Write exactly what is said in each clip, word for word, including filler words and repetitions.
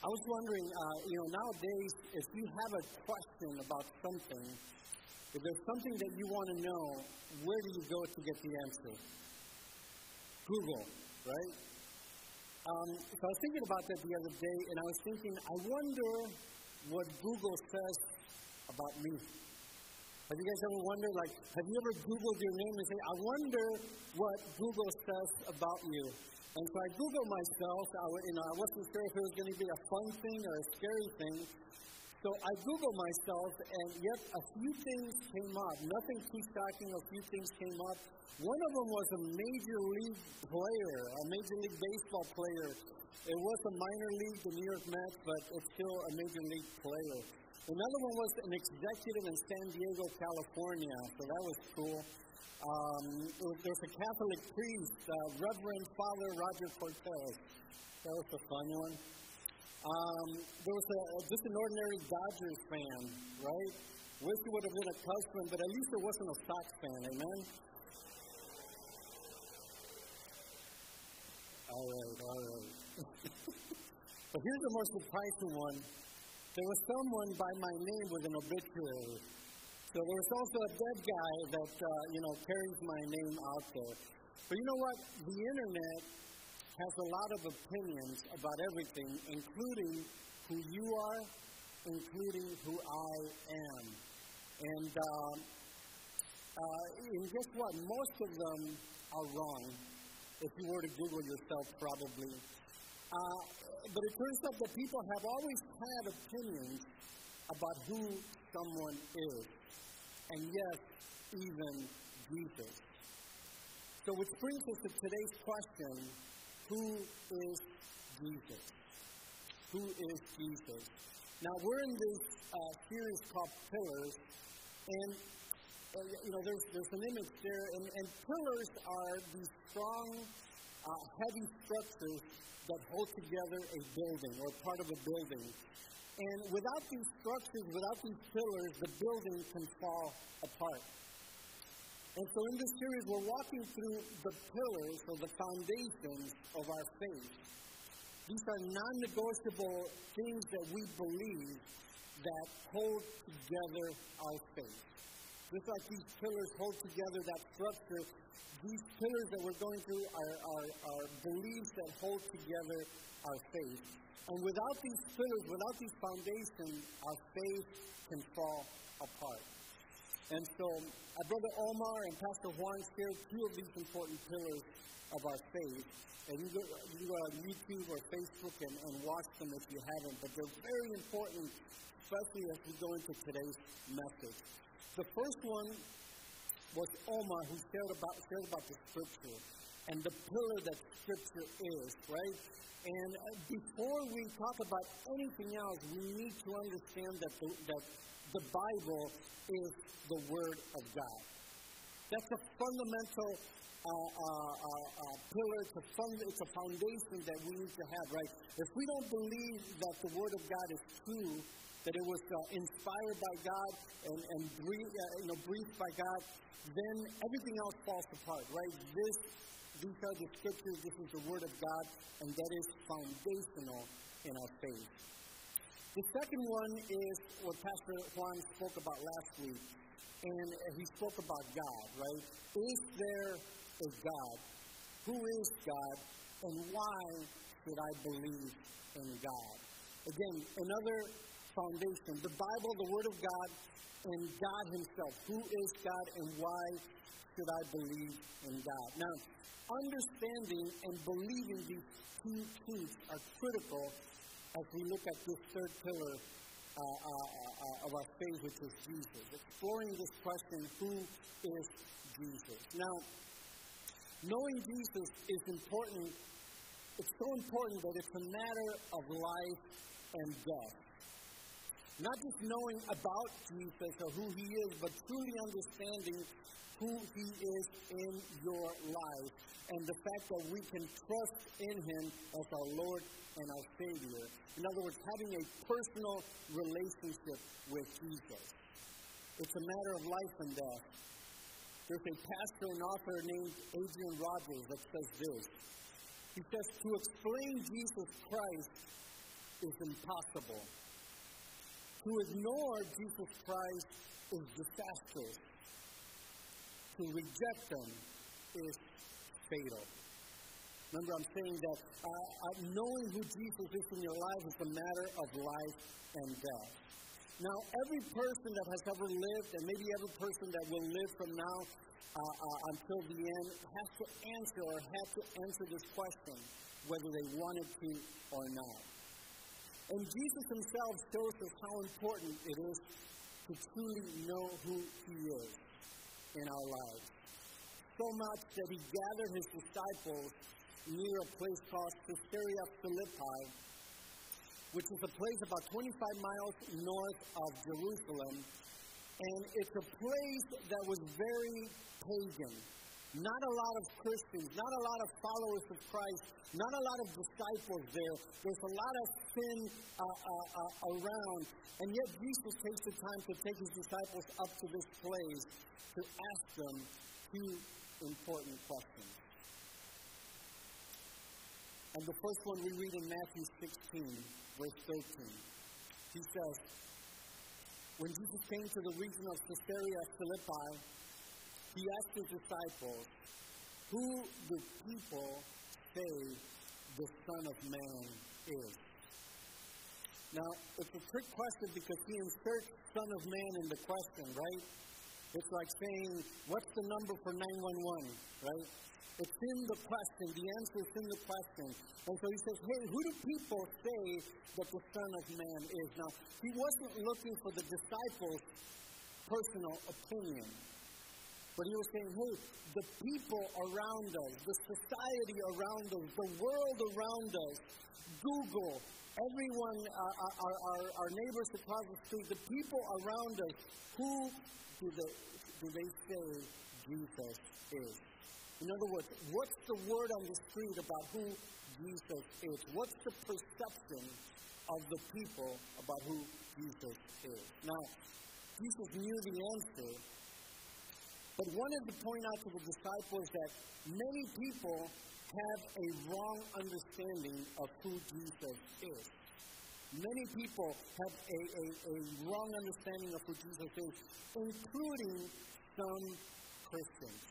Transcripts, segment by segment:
I was wondering, uh, you know, nowadays, if you have a question about something, if there's something that you want to know, where do you go to get the answer? Google, right? Um, so I was thinking about that the other day, and I was thinking, I wonder what Google says about me. Have you guys ever wondered, like, have you ever Googled your name and say, I wonder what Google says about you? And so I Googled myself. I, you know, I wasn't sure if it was going to be a fun thing or a scary thing. So I Googled myself, and yet a few things came up. Nothing too shocking, a few things came up. One of them was a major league player, a major league baseball player. It was a minor league, the New York Mets, but it's still a major league player. Another one was an executive in San Diego, California, so that was cool. Um, there was a Catholic priest, uh, Reverend Father Roger Cortez. That was a fun one. Um, there was a, just an ordinary Dodgers fan, right? Wish it would have been a Cubs fan, but at least it wasn't a Sox fan, amen? All right, all right. But here's the most surprising one. There was someone by my name with an obituary. So there was also a dead guy that, uh, you know, carries my name out there. But you know what? The internet has a lot of opinions about everything, including who you are, including who I am. And, uh, uh, and guess what? Most of them are wrong, if you were to Google yourself, probably. Uh, but it turns out that people have always had opinions about who someone is. And yes, even Jesus. So which brings us to today's question, who is Jesus? Who is Jesus? Now we're in this uh, series called Pillars, and uh, you know there's there's an image there, and, and pillars are these strong, uh, heavy structures that hold together a building or part of a building. And without these structures, without these pillars, the building can fall apart. And so in this series, we're walking through the pillars or the foundations of our faith. These are non-negotiable things that we believe that hold together our faith. Just like these pillars hold together that structure, these pillars that we're going through are, are, are beliefs that hold together our faith. And without these pillars, without these foundations, our faith can fall apart. And so, our brother Omar and Pastor Juan shared two of these important pillars of our faith. And you go, you go on YouTube or Facebook and, and watch them if you haven't. But they're very important, especially as we go into today's message. The first one was Omar, who shared about, shared about the Scripture and the pillar that Scripture is, right? And before we talk about anything else, we need to understand that the, that the Bible is the Word of God. That's a fundamental uh, uh, uh, uh, pillar, it's a, fund, it's a foundation that we need to have, right? If we don't believe that the Word of God is true, that it was uh, inspired by God and, and breathed, uh, you know, breathed by God, then everything else falls apart, right? This These are the Scriptures, this is the Word of God, and that is foundational in our faith. The second one is what Pastor Juan spoke about last week, and he spoke about God, right? Is there a God? Who is God, and why should I believe in God? Again, another foundation, the Bible, the Word of God, and God Himself. Who is God, and why should I believe in God? Now, understanding and believing these two truths are critical as we look at this third pillar uh, uh, uh, of our faith, which is Jesus. Exploring this question, who is Jesus? Now, knowing Jesus is important. It's so important that it's a matter of life and death. Not just knowing about Jesus or who He is, but truly understanding who He is in your life, and the fact that we can trust in Him as our Lord and our Savior. In other words, having a personal relationship with Jesus. It's a matter of life and death. There's a pastor and author named Adrian Rogers that says this. He says, to explain Jesus Christ, is impossible. To ignore Jesus Christ is disastrous. To reject them is fatal. Remember, I'm saying that uh, uh, knowing who Jesus is in your life is a matter of life and death. Now, every person that has ever lived, and maybe every person that will live from now uh, uh, until the end, has to answer or had to answer this question, whether they wanted to or not. And Jesus himself shows us how important it is to truly know who he is in our lives. So much that he gathered his disciples near a place called Caesarea Philippi, which is a place about twenty-five miles north of Jerusalem. And it's a place that was very pagan. Not a lot of Christians, not a lot of followers of Christ, not a lot of disciples there. There's a lot of sin uh, uh, uh, around. And yet Jesus takes the time to take his disciples up to this place to ask them two important questions. And the first one we read in Matthew sixteen, verse thirteen. He says, when Jesus came to the region of Caesarea Philippi, he asked his disciples, who do people say the Son of Man is? Now, it's a trick question because he inserts Son of Man in the question, right? It's like saying, what's the number for nine one one, right? It's in the question. The answer is in the question. And so he says, hey, who do people say that the Son of Man is? Now, he wasn't looking for the disciples' personal opinion. But he was saying, hey, the people around us, the society around us, the world around us, Google, everyone, uh, our, our, our neighbors across the street, the people around us, who do they, do they say Jesus is? In other words, what's the word on the street about who Jesus is? What's the perception of the people about who Jesus is? Now, Jesus knew the answer, but wanted to point out to the disciples that many people have a wrong understanding of who Jesus is. Many people have a, a, a wrong understanding of who Jesus is, including some Christians.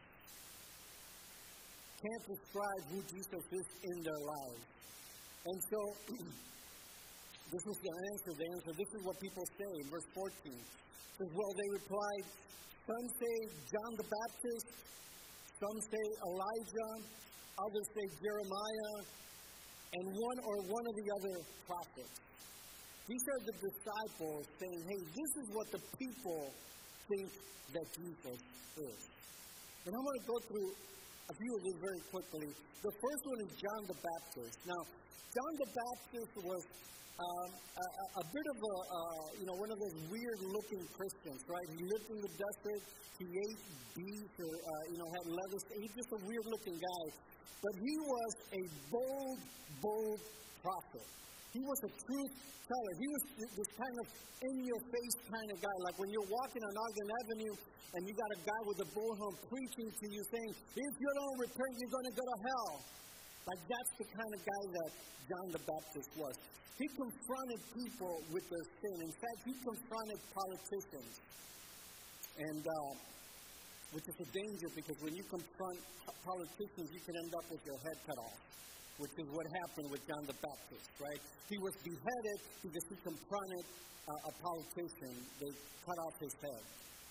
Can't describe who Jesus is in their lives. And so, this is the answer, the answer. This is what people say in verse fourteen. It says, well, they replied, some say John the Baptist, some say Elijah, others say Jeremiah, and one or one of the other prophets. These are the disciples saying, hey, this is what the people think that Jesus is. And I'm going to go through a few of these very quickly. The first one is John the Baptist. Now, John the Baptist was um, a, a bit of a, uh, you know, one of those weird-looking Christians, right? He lived in the desert. He ate beef, or, uh, you know, had lettuce. He's just a weird-looking guy. But he was a bold, bold prophet. He was a truth teller. He was this kind of in-your-face kind of guy. Like when you're walking on Ogden Avenue and you got a guy with a bullhorn preaching to you saying, if you don't repent, you're going to go to hell. Like that's the kind of guy that John the Baptist was. He confronted people with their sin. In fact, he confronted politicians. And, uh, which is a danger because when you confront politicians, you can end up with your head cut off, which is what happened with John the Baptist, right? He was beheaded because he confronted uh, a politician. They cut off his head.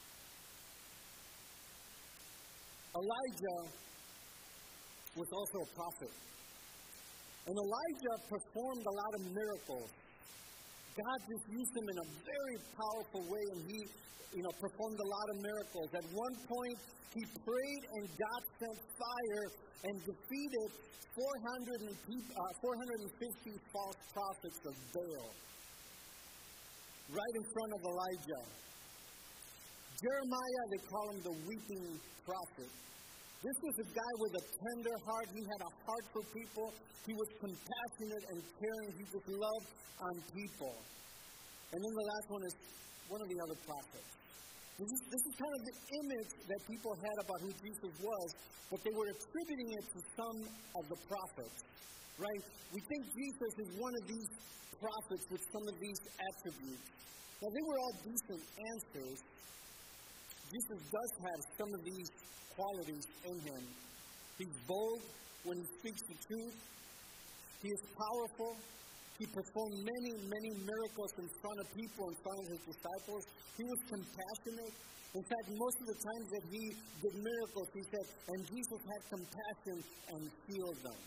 Elijah was also a prophet. And Elijah performed a lot of miracles. God just used him in a very powerful way, and he, you know, performed a lot of miracles. At one point, he prayed, and God sent fire and defeated four hundred fifty false prophets of Baal right in front of Elijah. Jeremiah, they call him the weeping prophet. This was a guy with a tender heart. He had a heart for people. He was compassionate and caring. He just loved on people. And then the last one is one of the other prophets. This is, this is kind of the image that people had about who Jesus was, but they were attributing it to some of the prophets. right? We think Jesus is one of these prophets with some of these attributes. Now, they were all decent answers. Jesus does have some of these qualities in him. He's bold when he speaks the truth. He is powerful. He performed many, many miracles in front of people, in front of his disciples. He was compassionate. In fact, most of the times that he did miracles, he said, and Jesus had compassion and healed them.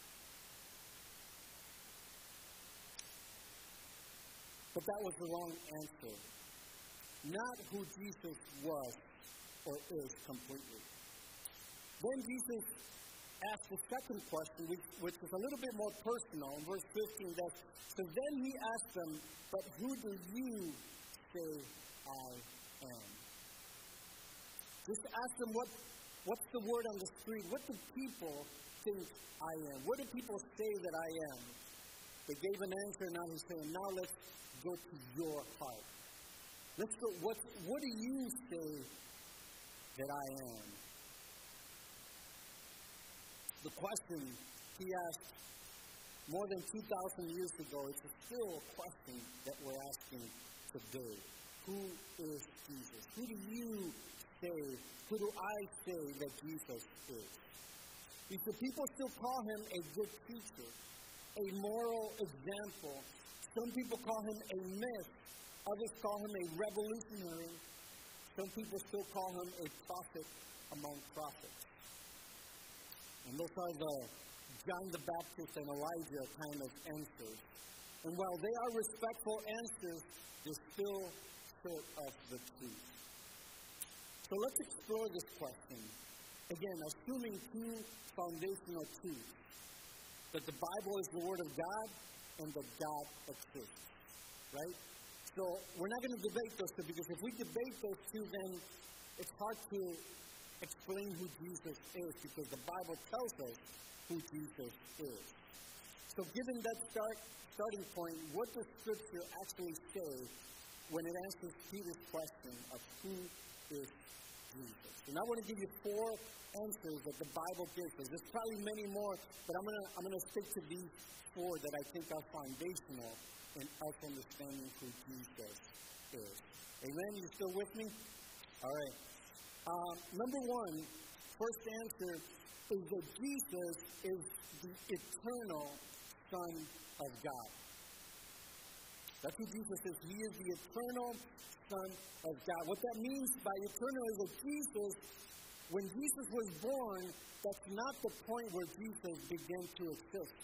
But that was the wrong answer. Not who Jesus was or is completely. Then Jesus asked the second question, which, which is a little bit more personal, in verse fifteen, that, so then he asked them, but who do you say I am? Just ask them, what, what's the word on the street? What do people think I am? What do people say that I am? They gave an answer, now he's saying, now let's go to your heart. Let's go, what, what do you say that I am? The question he asked more than two thousand years ago, it's still a question that we're asking today. Who is Jesus? Who do you say, who do I say that Jesus is? Because people still call him a good teacher, a moral example. Some people call him a myth. Others call him a revolutionary. Some people still call him a prophet among prophets. And those are the John the Baptist and Elijah kind of answers. And while they are respectful answers, they're still short of the truth. So let's explore this question. Again, assuming two foundational truths. That the Bible is the Word of God and that God exists. Right? So we're not going to debate those two, because if we debate those two, then it's hard to explain who Jesus is, because the Bible tells us who Jesus is. So given that start, starting point, what does Scripture actually say when it answers Peter's question of who is Jesus? And I want to give you four answers that the Bible gives us. There's probably many more, but I'm going to I'm going to stick to these four that I think are foundational in us understanding who Jesus is. Amen? You still with me? All right. Uh, number one, first answer is that Jesus is the eternal Son of God. That's who Jesus is. He is the eternal Son of God. What that means by eternal is that Jesus, when Jesus was born, that's not the point where Jesus began to exist.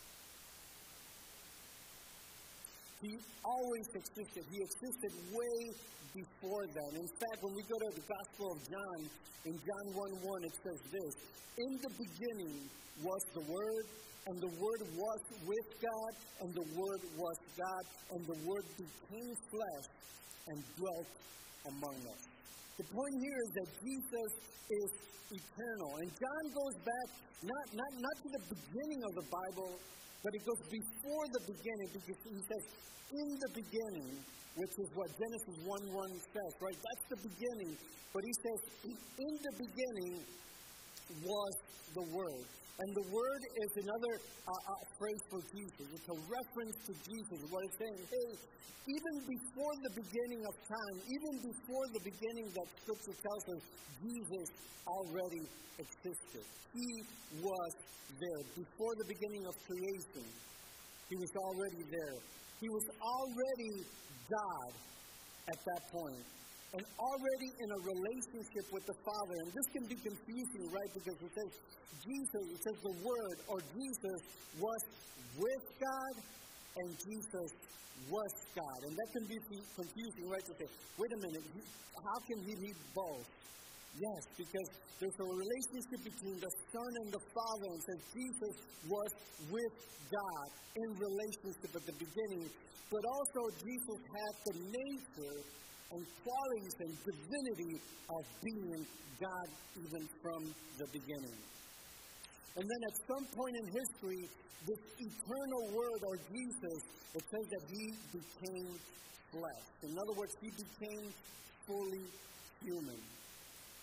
He always existed. He existed way before that. In fact, when we go to the Gospel of John, in John one one, it says this: in the beginning was the Word, and the Word was with God, and the Word was God, and the Word became flesh and dwelt among us. The point here is that Jesus is eternal. And John goes back not, not, not to the beginning of the Bible, but it goes before the beginning, because he says, in the beginning, which is what Genesis one one says, right? That's the beginning. But he says, in the beginning was the Word. And the Word is another uh, uh, phrase for Jesus. It's a reference to Jesus. What it's saying, hey, even before the beginning of time, even before the beginning that Scripture tells us, Jesus already existed. He was there. Before the beginning of creation, he was already there. He was already God at that point, and already in a relationship with the Father. And this can be confusing, right? Because it says Jesus, it says the Word, or Jesus was with God, and Jesus was God. And that can be confusing, right? To say, wait a minute, how can he be both? Yes, because there's a relationship between the Son and the Father, and says Jesus was with God in relationship at the beginning, but also Jesus had the nature and qualities and divinity of being God even from the beginning. And then at some point in history, this eternal Word, or Jesus, it says that he became flesh. In other words, he became fully human.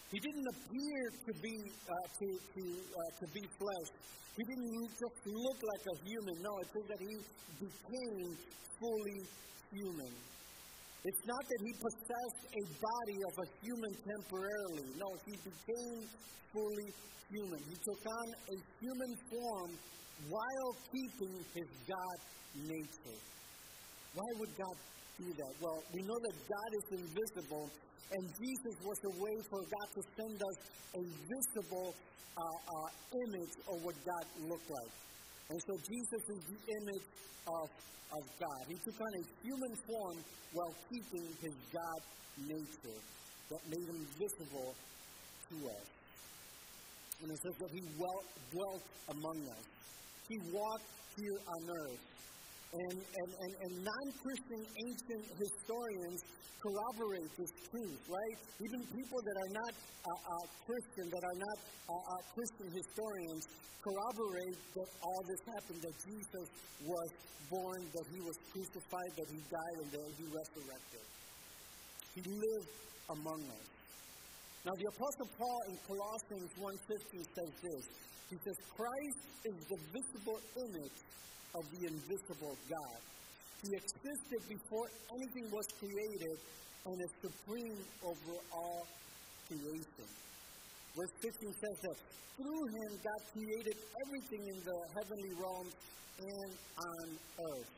He didn't appear to be uh, to to uh, to be flesh. He didn't just look like a human. No, it says that he became fully human. It's not that he possessed a body of a human temporarily. No, he became fully human. He took on a human form while keeping his God nature. Why would God do that? Well, we know that God is invisible, and Jesus was a way for God to send us a visible uh, uh, image of what God looked like. And so Jesus is the image of, of God. He took on a human form while keeping his God nature that made him visible to us. And it says that he dwelt among us. He walked here on earth. And, and, and, and non-Christian ancient historians corroborate this truth, right? Even people that are not uh, uh, Christian, that are not uh, uh, Christian historians, corroborate that all this happened, that Jesus was born, that he was crucified, that he died, and that he resurrected. He lived among us. Now, the Apostle Paul in Colossians one fifteen says this. He says, Christ is the visible image of the invisible God. He existed before anything was created and is supreme over all creation. Verse fifteen says that through him God created everything in the heavenly realms and on earth.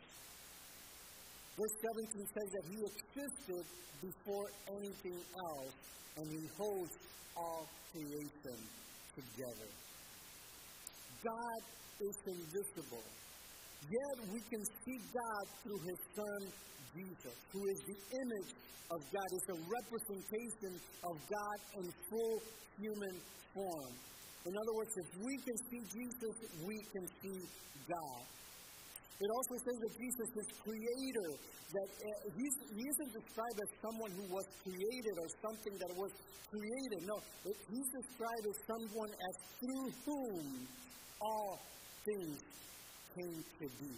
Verse seventeen says that he existed before anything else, and he holds all creation together. God is invisible. Yet we can see God through his Son, Jesus, who is the image of God, is a representation of God in full human form. In other words, if we can see Jesus, we can see God. It also says that Jesus is creator, that uh, he's, he isn't described as someone who was created or something that was created. No, it, he's described as someone as through whom all things came to be.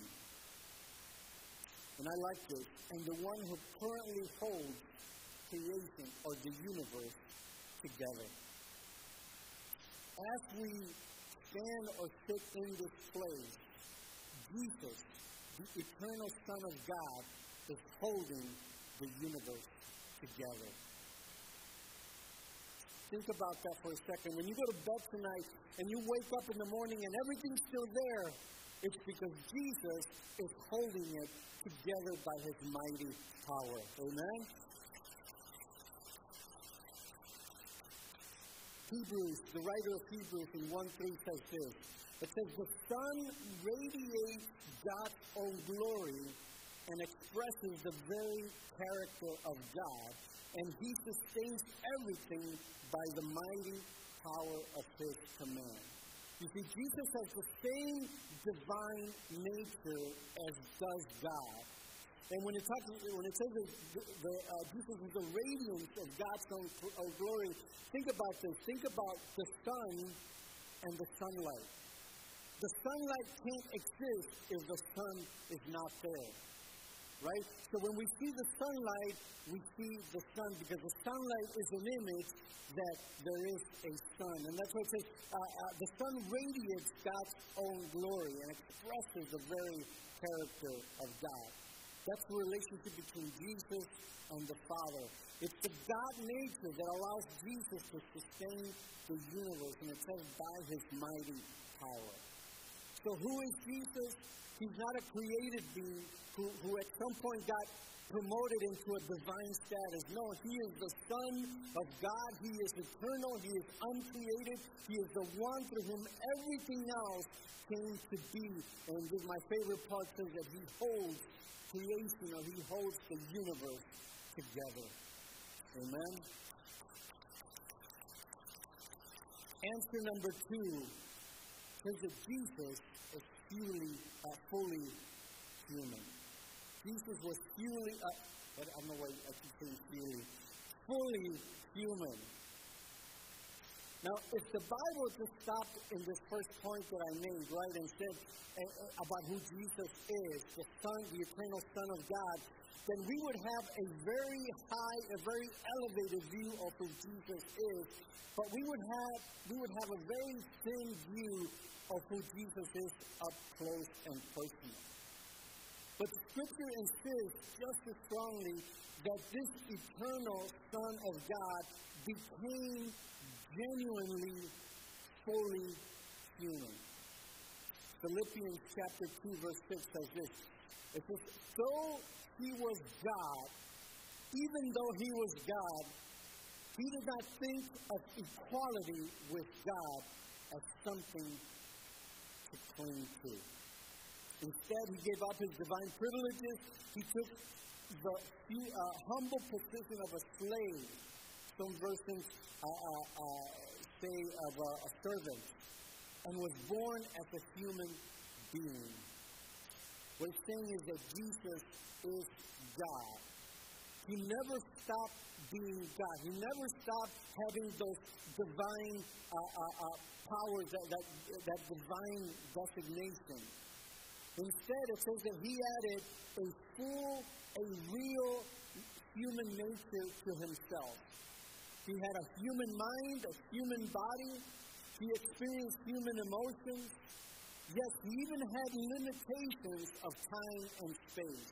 And I like this. And the one who currently holds creation or the universe together. As we stand or sit in this place, Jesus, the eternal Son of God, is holding the universe together. Think about that for a second. When you go to bed tonight and you wake up in the morning and everything's still there, it's because Jesus is holding it together by his mighty power. Amen? Hebrews, the writer of Hebrews in one three says this. It says, the Son radiates God's own glory and expresses the very character of God, and he sustains everything by the mighty power of his command. You see, Jesus has the same divine nature as does God. And when it, talks, when it says that the, the, uh, Jesus is the radiance of God's own uh, glory, think about this. Think about the sun and the sunlight. The sunlight can't exist if the sun is not there. Right? So when we see the sunlight, we see the sun because the sunlight is an image that there is a sun. And that's why it says uh, uh, the sun radiates God's own glory and expresses the very character of God. That's the relationship between Jesus and the Father. It's the God nature that allows Jesus to sustain the universe, and it says by his mighty power. So who is Jesus? He's not a created being who, who at some point got promoted into a divine status. No, he is the Son of God. He is eternal. He is uncreated. He is the one through whom everything else came to be. And this, my favorite part says that he holds creation, or he holds the universe together. Amen? Answer number two says that Jesus is fully, uh, fully human. Jesus was fully, uh, but I don't know why I keep saying fully, fully human. Now, if the Bible just stopped in this first point that I made, right, and said uh, uh, about who Jesus is, the Son, the eternal Son of God, then we would have a very high, a very elevated view of who Jesus is, but we would have we would have a very thin view of who Jesus is up close and personal. But the Scripture insists just as strongly that this eternal Son of God became genuinely, fully human. Philippians chapter two, verse six says this. It says, though he was God, even though he was God, he did not think of equality with God as something to cling to. Instead, he gave up his divine privileges. He took the uh, humble position of a slave. Some versions uh, uh, uh, say of a, a servant, and was born as a human being. What it's saying is that Jesus is God. He never stopped being God. He never stopped having those divine uh, uh, uh, powers, that, that, that divine designation. Instead, it says that he added a full, a real human nature to himself. He had a human mind, a human body. He experienced human emotions. Yes, he even had limitations of time and space.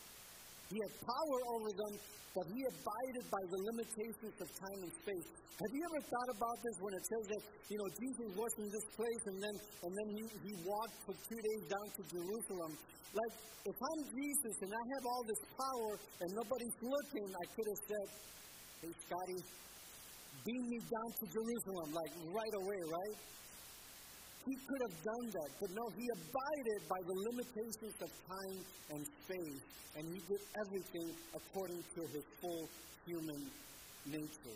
He had power over them, but he abided by the limitations of time and space. Have you ever thought about this when it says that, you know, Jesus was in this place and then and then he, he walked for two days down to Jerusalem? Like, if I'm Jesus and I have all this power and nobody's looking, I could have said, hey, Scotty, beam me down to Jerusalem, like right away, right? He could have done that, but no, he abided by the limitations of time and space, and he did everything according to his full human nature.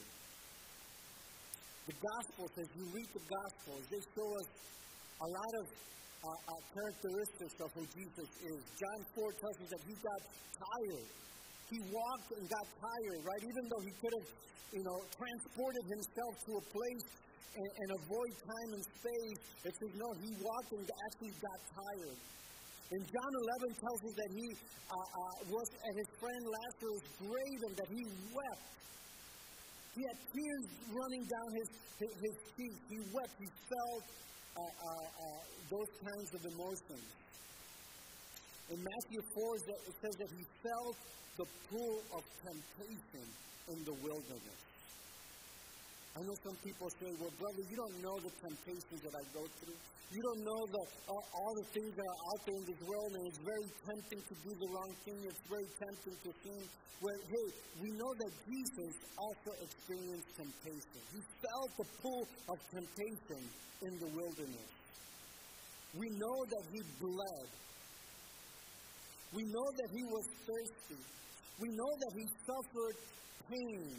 The Gospels, as you read the Gospels, they show us a lot of uh, uh, characteristics of who Jesus is. John four tells us that he got tired. He walked and got tired, right? Even though he could have, you know, transported himself to a place and, and avoid time and space, it says, no, he walked and actually got tired. And John eleven tells us that he uh, uh, was at his friend Lazarus' grave and that he wept. He had tears running down his, his, his cheeks. He wept. He felt uh, uh, uh, those kinds of emotions. In Matthew four, it says that he felt the pull of temptation in the wilderness. I know some people say, well, brother, you don't know the temptations that I go through. You don't know the, uh, all the things that are out there in this world, and it's very tempting to do the wrong thing. It's very tempting to sin. Well, hey, we know that Jesus also experienced temptation. He felt the pull of temptation in the wilderness. We know that he bled. We know that he was thirsty. We know that he suffered pain.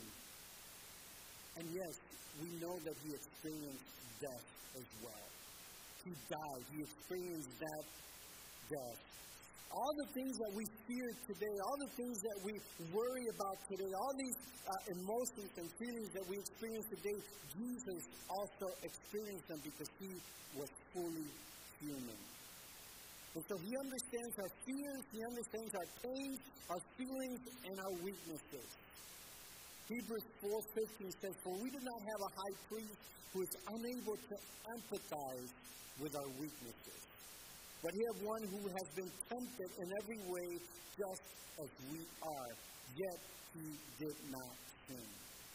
And yes, we know that he experienced death as well. He died. He experienced that death. All the things that we fear today, all the things that we worry about today, all these uh, emotions and feelings that we experience today, Jesus also experienced them because he was fully human. And so he understands our fears, he understands our pain, our feelings, and our weaknesses. Hebrews four fifteen says, for we do not have a high priest who is unable to empathize with our weaknesses. But we have one who has been tempted in every way just as we are, yet he did not sin.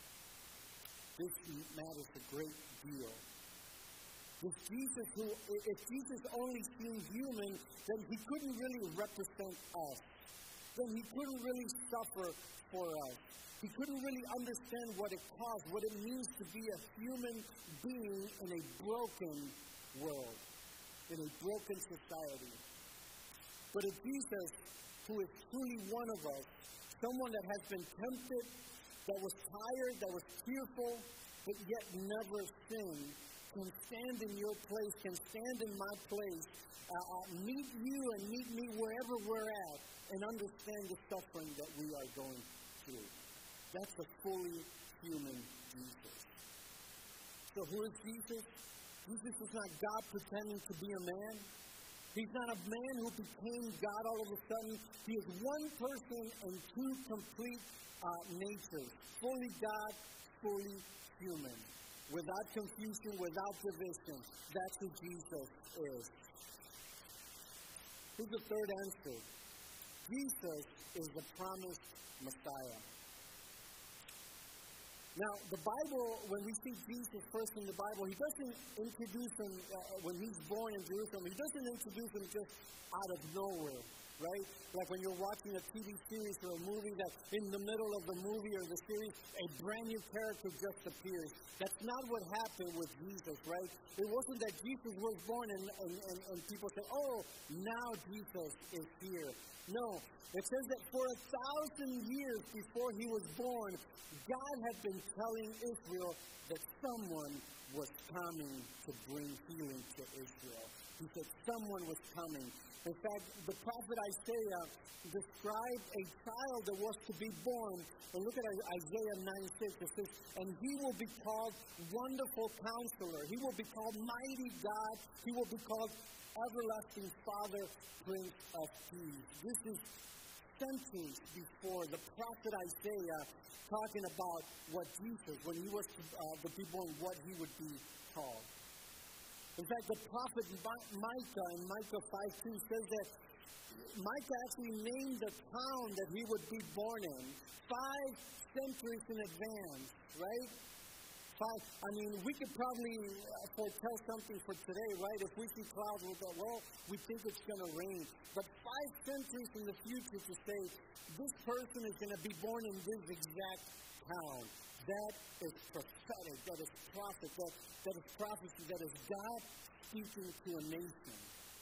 This matters a great deal. If Jesus, who, if Jesus only seemed human, then he couldn't really represent us. Then he couldn't really suffer for us. He couldn't really understand what it costs, what it means to be a human being in a broken world, in a broken society. But if Jesus, who is truly one of us, someone that has been tempted, that was tired, that was fearful, but yet never sinned, can stand in your place, can stand in my place, uh, uh, meet you and meet me wherever we're at, and understand the suffering that we are going through. That's a fully human Jesus. So who is Jesus? Jesus is not God pretending to be a man. He's not a man who became God all of a sudden. He is one person and two complete uh, natures. Fully God, fully human. Without confusion, without division. That's who Jesus is. Here's the third answer. Jesus is the promised Messiah. Now, the Bible, when we see Jesus first in the Bible, he doesn't introduce him, uh, when he's born in Jerusalem, he doesn't introduce him just out of nowhere, right? Like when you're watching a T V series or a movie that in the middle of the movie or the series, a brand new character just appears. That's not what happened with Jesus, right? It wasn't that Jesus was born and, and, and, and people said, oh, now Jesus is here. No, it says that for a thousand years before he was born, God had been telling Israel that someone was coming to bring healing to Israel. He said someone was coming. In fact, the prophet Isaiah described a child that was to be born. And look at Isaiah nine six. It says, and he will be called Wonderful Counselor. He will be called Mighty God. He will be called Everlasting Father, Prince of Peace. This is centuries before the prophet Isaiah talking about what Jesus, when he was uh, to be born, what he would be called. In fact, the prophet Micah in Micah five two says that Micah actually named the town that he would be born in five centuries in advance, right? Five. I mean, we could probably uh, foretell something for today, right? If we see clouds, we'll go, well, we think it's going to rain. But five centuries in the future to say, this person is going to be born in this exact town. That is prophetic. That is prophet. That, that is prophecy. That is God speaking to a nation.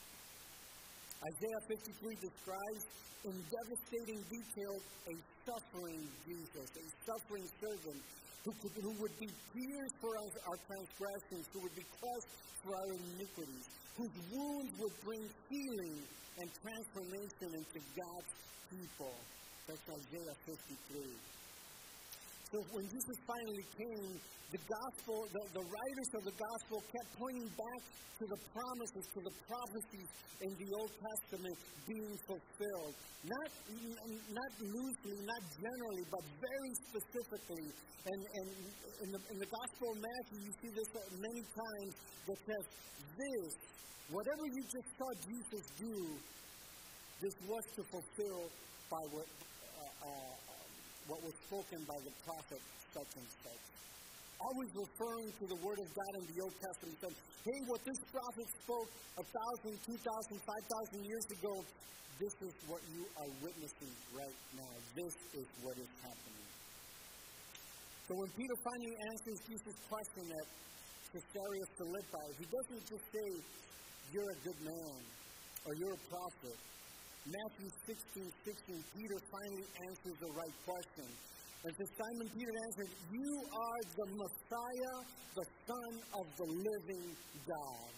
Isaiah fifty-three describes in devastating detail a suffering Jesus, a suffering servant who, could, who would be pierced for our, our transgressions, who would be crushed for our iniquities, whose wounds would bring healing and transformation into God's people. That's Isaiah fifty-three. So when Jesus finally came, the gospel, the, the writers of the gospel kept pointing back to the promises, to the prophecies in the Old Testament being fulfilled. Not, not loosely, not generally, but very specifically. And, and in, the, in the Gospel of Matthew, you see this many times that says, this, whatever you just saw Jesus do, this was to fulfill by what, uh, uh, what was spoken by the prophet such and such. Always referring to the Word of God in the Old Testament, saying, hey, what this prophet spoke a thousand, two thousand, five thousand years ago, this is what you are witnessing right now. This is what is happening. So when Peter finally answers Jesus' question at Caesarea Philippi, he doesn't just say, you're a good man, or you're a prophet. Matthew sixteen sixteen, Peter finally answers the right question. And so Simon Peter answered, you are the Messiah, the Son of the living God.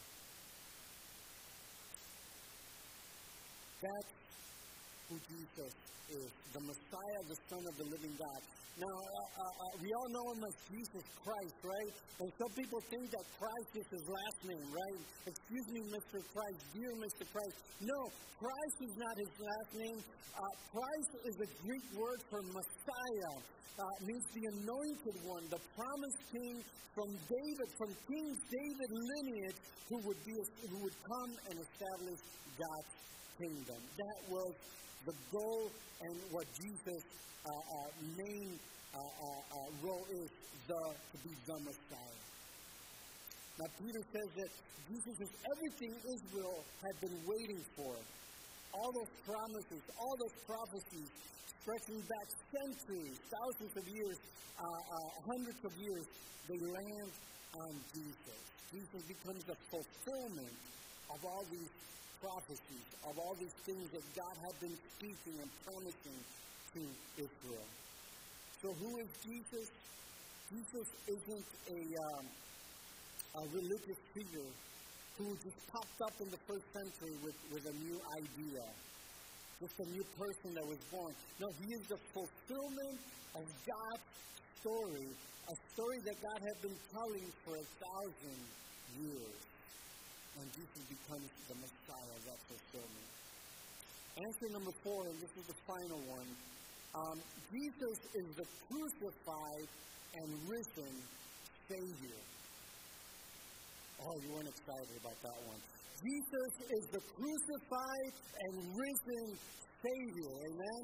That's who Jesus is, the Messiah, the Son of the living God. Now, uh, uh, uh, we all know him as Jesus Christ, right? And some people think that Christ is his last name, right? Excuse me, Mister Christ, dear Mister Christ. No, Christ is not his last name. Uh, Christ is a Greek word for Messiah. Uh, means the anointed one, the promised king from David, from King David lineage, who would be, who would come and establish God's kingdom. That was the goal and what Jesus' uh, uh, main uh, uh, uh, role is, the to be the Messiah. Now Peter says that Jesus is everything Israel had been waiting for. All those promises, all those prophecies, stretching back centuries, thousands of years, uh, uh, hundreds of years, they land on Jesus. Jesus becomes the fulfillment of all these prophecies, of all these things that God had been speaking and promising to Israel. So who is Jesus? Jesus isn't a, um, a religious figure who just popped up in the first century with, with a new idea. Just a new person that was born. No, he is the fulfillment of God's story, a story that God had been telling for a thousand years. And Jesus becomes the Messiah of that fulfillment. Answer number four, and this is the final one. Um, Jesus is the crucified and risen Savior. Oh, you weren't excited about that one. Jesus is the crucified and risen Savior. Amen?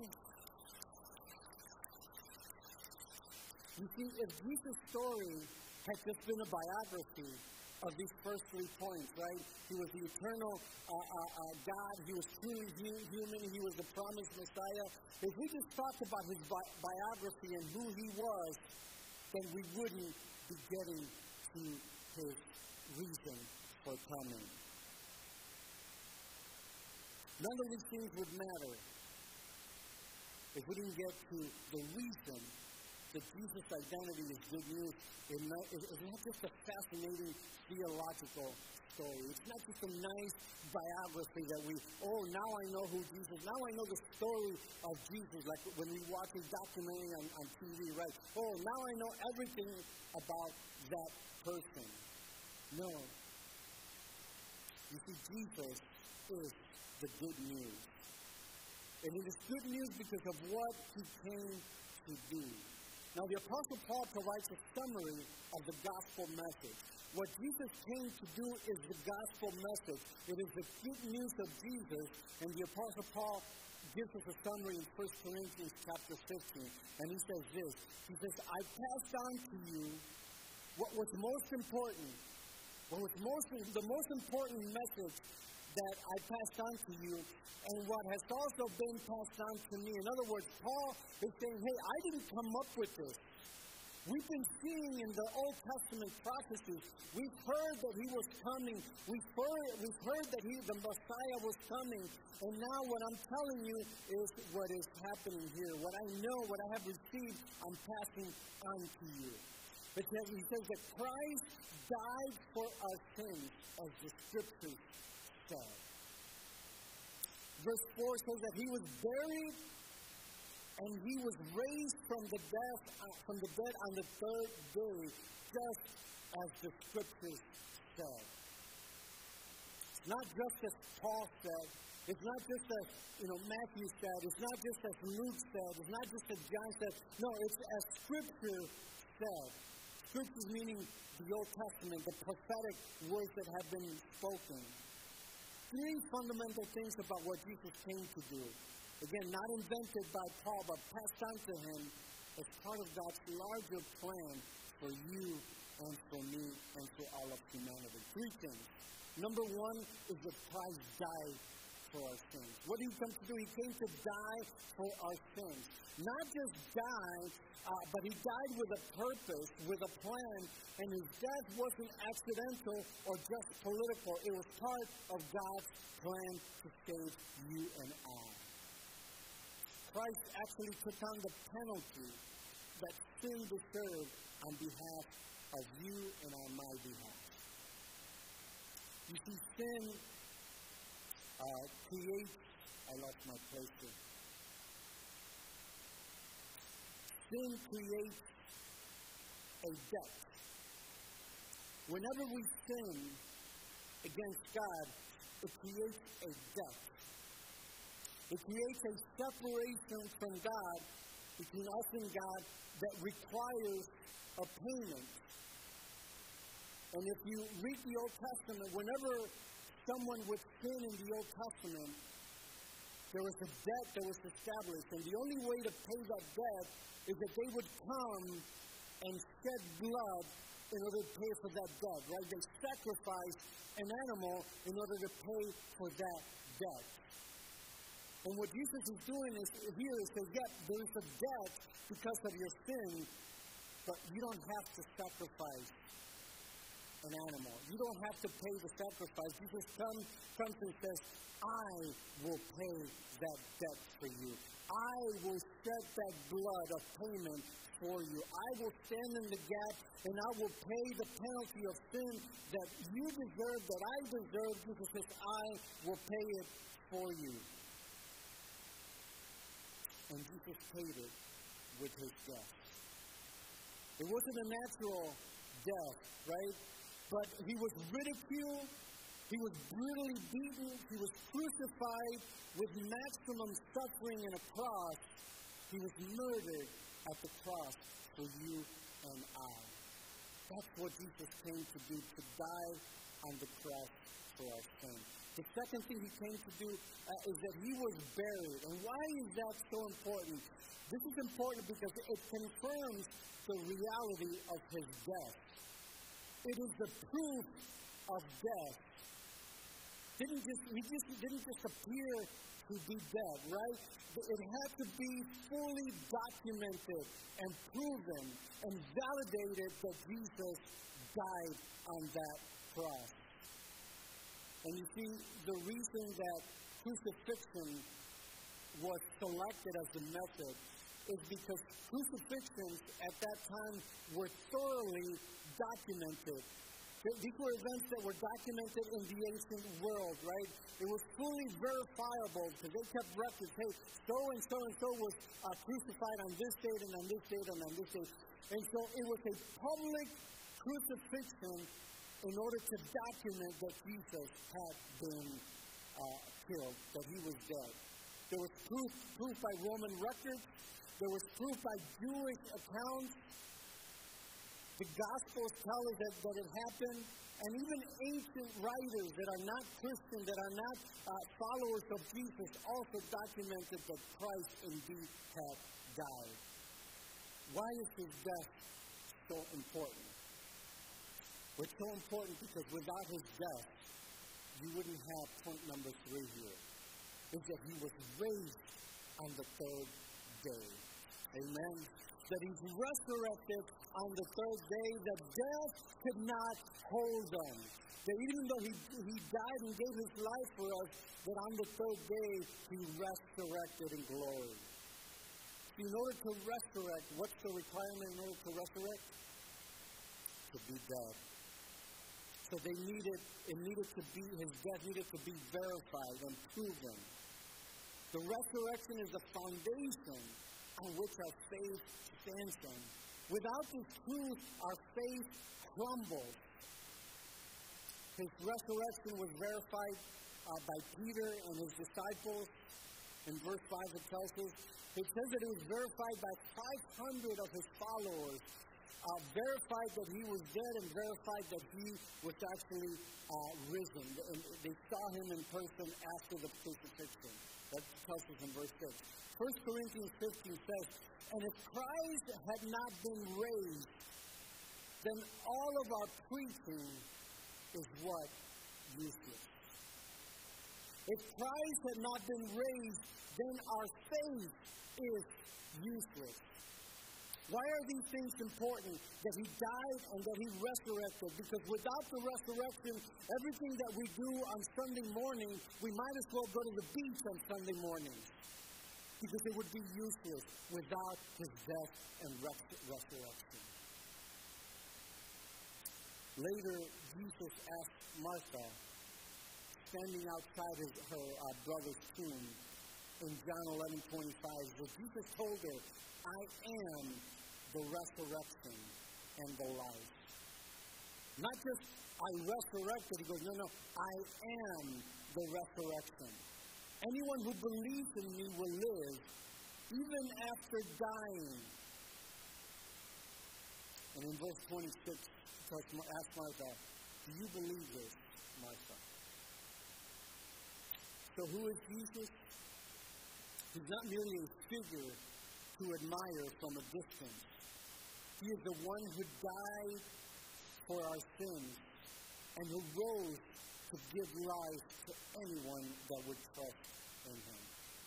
You see, if Jesus' story had just been a biography of these first three points, right? He was the eternal uh, uh, uh, God. He was truly human. He was the promised Messiah. If we just talked about his bi- biography and who he was, then we wouldn't be getting to his reason for coming. None of these things would matter if we didn't get to the reason that Jesus' identity is good news. It's not, it's not just a fascinating theological story. It's not just a nice biography that we, oh, now I know who Jesus is. Now I know the story of Jesus, like when we watch a documentary on, on T V, right? Oh, now I know everything about that person. No. You see, Jesus is the good news. And it is good news because of what he came to do. Now, the Apostle Paul provides a summary of the gospel message. What Jesus came to do is the gospel message. It is the good news of Jesus, and the Apostle Paul gives us a summary in First Corinthians chapter fifteen, and he says this. He says, I passed on to you what was most important, what was most, the most important message that I passed on to you, and what has also been passed on to me. In other words, Paul is saying, hey, I didn't come up with this. We've been seeing in the Old Testament prophecies, we've heard that he was coming. We've heard, we've heard that he, the Messiah was coming. And now what I'm telling you is what is happening here. What I know, what I have received, I'm passing on to you. Because he says that Christ died for our sins, as the Scriptures said. Verse four says that he was buried and he was raised from the death, uh, from the dead on the third day, just as the Scriptures said. It's not just as Paul said. It's not just as you know Matthew said. It's not just as Luke said. It's not just as John said. No, it's as Scripture said. Scripture meaning the Old Testament, the prophetic words that have been spoken. Three fundamental things about what Jesus came to do. Again, not invented by Paul, but passed on to him as part of God's larger plan for you and for me and for all of humanity. Three things. Number one is that Christ died for our sins. What did he come to do? He came to die for our sins. Not just die, uh, but he died with a purpose, with a plan, and his death wasn't accidental or just political. It was part of God's plan to save you and I. Christ actually took on the penalty that sin deserved on behalf of you and on my behalf. You see, sin uh, creates, I lost my place here. Sin creates a debt. Whenever we sin against God, it creates a debt. It creates a separation from God, between us and God, that requires a payment. And if you read the Old Testament, whenever someone would sin in the Old Testament, there was a debt that was established. And the only way to pay that debt is that they would come and shed blood in order to pay for that debt, right? They sacrificed an animal in order to pay for that debt. And what Jesus is doing is here is saying, yeah, there is a debt because of your sin, but you don't have to sacrifice an animal. You don't have to pay the sacrifice. Jesus comes, comes and says, I will pay that debt for you. I will shed that blood of payment for you. I will stand in the gap and I will pay the penalty of sin that you deserve, that I deserve. Jesus says, I will pay it for you. And Jesus paid it with his death. It wasn't a natural death, right? But he was ridiculed. He was brutally beaten. He was crucified with maximum suffering and a cross. He was murdered at the cross for you and I. That's what Jesus came to do, to die on the cross for our sin. The second thing he came to do uh, is that he was buried. And why is that so important? This is important because it confirms the reality of his death. It is the proof of death. Didn't just, he just didn't just appear to be dead, right? It had to be fully documented and proven and validated that Jesus died on that cross. And you see, the reason that crucifixion was selected as the method is because crucifixions at that time were thoroughly documented. These were events that were documented in the ancient world, right? It was fully verifiable because they kept records. Hey, so and so and so was uh, crucified on this date and on this date and on this date. And so it was a public crucifixion in order to document that Jesus had been uh, killed, that he was dead. There was proof, proof by Roman records. There was proof by Jewish accounts. The Gospels tell us that, that it happened. And even ancient writers that are not Christian, that are not uh, followers of Jesus, also documented that Christ indeed had died. Why is his death so important? Well, it's so important because without his death, you wouldn't have point number three here. Is that he was raised on the third day. Amen? That he's resurrected on the third day, that death could not hold him. That even though he, he died and gave his life for us, that on the third day he resurrected in glory. In order to resurrect, what's the requirement in order to resurrect? To be dead. So they needed, it needed to be, his death needed to be verified and proven. The resurrection is the foundation on which our faith stands on. Without this truth, our faith crumbles. His resurrection was verified uh, by Peter and his disciples. In verse five it tells us, it says that it was verified by five hundred of his followers, uh, verified that he was dead and verified that he was actually uh, risen. And they saw him in person after the crucifixion. That tells us in verse six. First Corinthians fifteen says, and if Christ had not been raised, then all of our preaching is what? Useless. If Christ had not been raised, then our faith is useless. Why are these things important? That he died and that he resurrected. Because without the resurrection, everything that we do on Sunday morning, we might as well go to the beach on Sunday morning. Because it would be useless without his death and res- resurrection. Later, Jesus asked Martha, standing outside his, her uh, brother's tomb, in John eleven twenty-five, that Jesus told her, I am the resurrection and the life. Not just, I resurrected. He goes, no, no, I am the resurrection. Anyone who believes in me will live, even after dying. And in verse twenty-six, ask Martha, do you believe this, Martha? So who is Jesus? He's not merely a figure to admire from a distance. He is the one who died for our sins and who rose to give life to anyone that would trust in him.